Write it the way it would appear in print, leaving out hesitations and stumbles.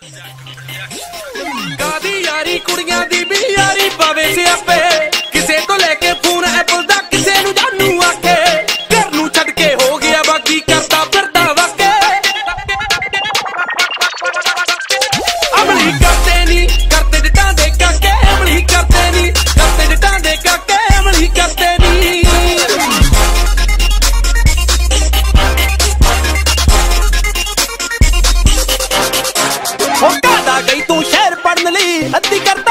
ਕਾਦੀ ਯਾਰੀ ਕੁੜੀਆਂ ਦੀ ਵੀ ਯਾਰੀ ਪਾਵੇ ਸਿਆਪੇ, ਕਿਸੇ ਤੋਂ ਲੈ ਕੇ ਫੋਨ ਐਪਲ ਦਾ ਕਿਸੇ ਨੂੰ ਜਾਨੂ ਆਖੇ, ਘਰ ਨੂੰ ਛੱਡ ਕੇ ਹੋ ਗਿਆ ਬਾਕੀ ਕਰਦਾ ਫਿਰਦਾ ਵਾਕੇ। ਅਮਲੀ ਕਰਦੇ ਨੀ ਕਰਦੇ ਜੱਟਾਂ ਦੇ ਕਾਕੇ, ਅਮਲੀ ਕਰਦੇ ਨੀ ਕਰਦੇ ਜੱਟਾਂ ਦੇ ਕਾਕੇ, ਅਮਲੀ ਕਰਦੇ ਨੀ। ਹੋ ਕਾਦਾ ਗਈ ਤੂੰ ਸ਼ਹਿਰ ਪੜਨ ਲਈ, ਅੱਧੀ ਕਰਦਾ